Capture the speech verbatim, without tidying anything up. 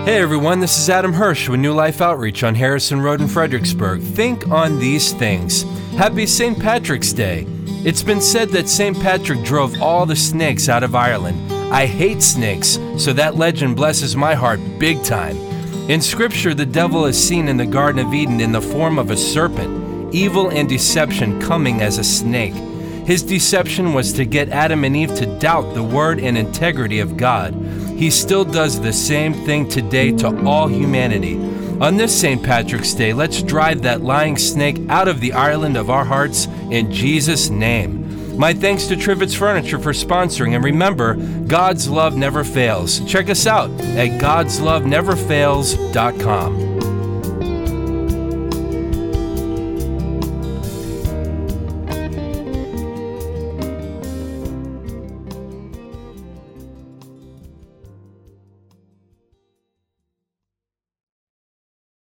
Hey everyone, this is Adam Hirsch with New Life Outreach on Harrison Road in Fredericksburg. Think on these things. Happy Saint Patrick's Day. It's been said that Saint Patrick drove all the snakes out of Ireland. I hate snakes, so that legend blesses my heart big time. In Scripture, the devil is seen in the Garden of Eden in the form of a serpent, evil and deception coming as a snake. His deception was to get Adam and Eve to doubt the word and integrity of God. He still does the same thing today to all humanity. On this Saint Patrick's Day, let's drive that lying snake out of the Ireland of our hearts in Jesus' name. My thanks to Trivets Furniture for sponsoring, and remember, God's love never fails. Check us out at gods love never fails dot com.